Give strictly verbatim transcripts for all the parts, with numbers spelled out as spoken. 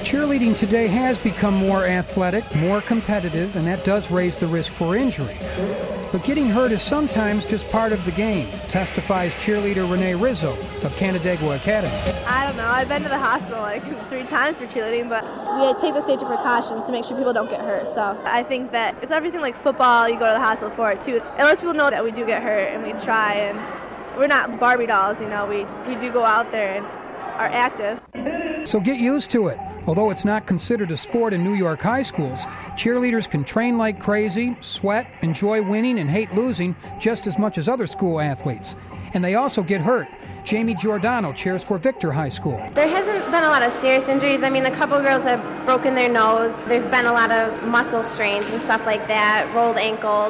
Cheerleading today has become more athletic, more competitive, and that does raise the risk for injury. But getting hurt is sometimes just part of the game, testifies cheerleader Renee Rizzo of Canandaigua Academy. I don't know. I've been to the hospital like three times for cheerleading, but we take the safety precautions to make sure people don't get hurt. So I think that it's everything like football, you go to the hospital for it too. It lets people know that we do get hurt and we try, and we're not Barbie dolls, you know. We, we do go out there and are active. So get used to it. Although it's not considered a sport in New York high schools, cheerleaders can train like crazy, sweat, enjoy winning, and hate losing just as much as other school athletes. And they also get hurt. Jamie Giordano cheers for Victor High School. There hasn't been a lot of serious injuries. I mean, a couple girls have broken their nose. There's been a lot of muscle strains and stuff like that, rolled ankles.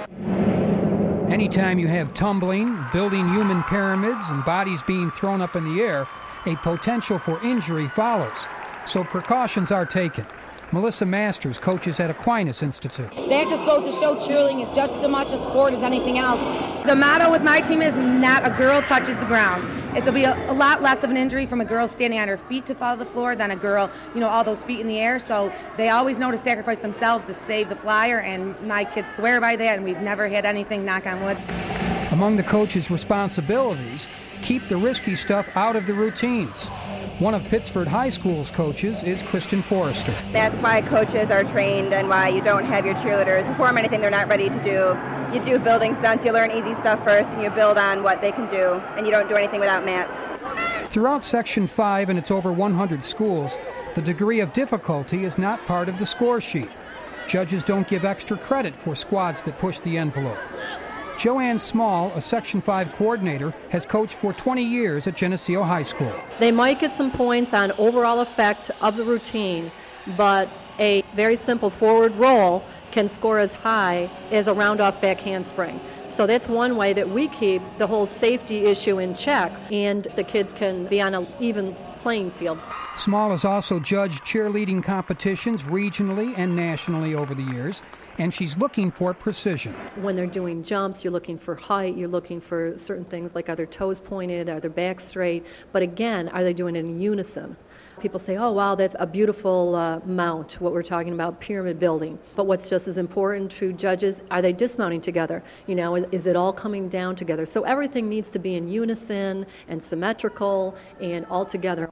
Anytime you have tumbling, building human pyramids, and bodies being thrown up in the air, a potential for injury follows. So precautions are taken. Melissa Masters coaches at Aquinas Institute. That just goes to show cheerleading is just as much a sport as anything else. The motto with my team is not a girl touches the ground. It'll be a, a lot less of an injury from a girl standing on her feet to fall to the floor than a girl, you know, all those feet in the air. So they always know to sacrifice themselves to save the flyer, and my kids swear by that, and we've never had anything, knock on wood. Among the coach's responsibilities, keep the risky stuff out of the routines. One of Pittsford High School's coaches is Kristen Forrester. That's why coaches are trained and why you don't have your cheerleaders perform anything they're not ready to do. You do building stunts, you learn easy stuff first, and you build on what they can do, and you don't do anything without mats. Throughout Section five and its over one hundred schools, the degree of difficulty is not part of the score sheet. Judges don't give extra credit for squads that push the envelope. Joanne Small, a Section five coordinator, has coached for twenty years at Geneseo High School. They might get some points on overall effect of the routine, but a very simple forward roll can score as high as a round-off back handspring. So that's one way that we keep the whole safety issue in check, and the kids can be on an even playing field. Small has also judged cheerleading competitions regionally and nationally over the years, and she's looking for precision. When they're doing jumps, you're looking for height, you're looking for certain things like are their toes pointed, are their back straight, but again, are they doing it in unison? People say, oh, wow, that's a beautiful uh, mount, what we're talking about, pyramid building. But what's just as important to judges, are they dismounting together? You know, is, is it all coming down together? So everything needs to be in unison and symmetrical and all together.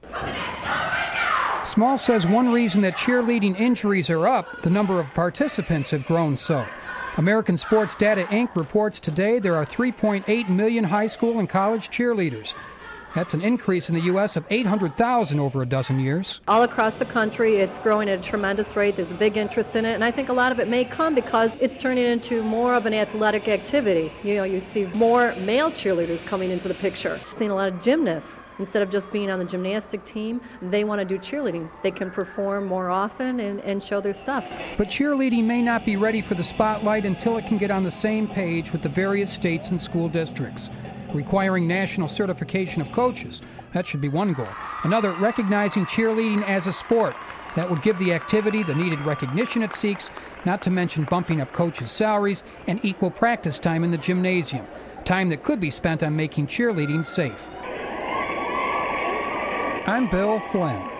Small says one reason that cheerleading injuries are up, the number of participants have grown so. American Sports Data Incorporated reports today there are three point eight million high school and college cheerleaders. That's an increase in the U S of eight hundred thousand over a dozen years. All across the country, it's growing at a tremendous rate. There's a big interest in it, and I think a lot of it may come because it's turning into more of an athletic activity. You know, you see more male cheerleaders coming into the picture. I've seen a lot of gymnasts. Instead of just being on the gymnastic team, they want to do cheerleading. They can perform more often and, and show their stuff. But cheerleading may not be ready for the spotlight until it can get on the same page with the various states and school districts. Requiring national certification of coaches. That should be one goal. Another, recognizing cheerleading as a sport. That would give the activity the needed recognition it seeks, not to mention bumping up coaches' salaries and equal practice time in the gymnasium. Time that could be spent on making cheerleading safe. I'm Bill Flynn.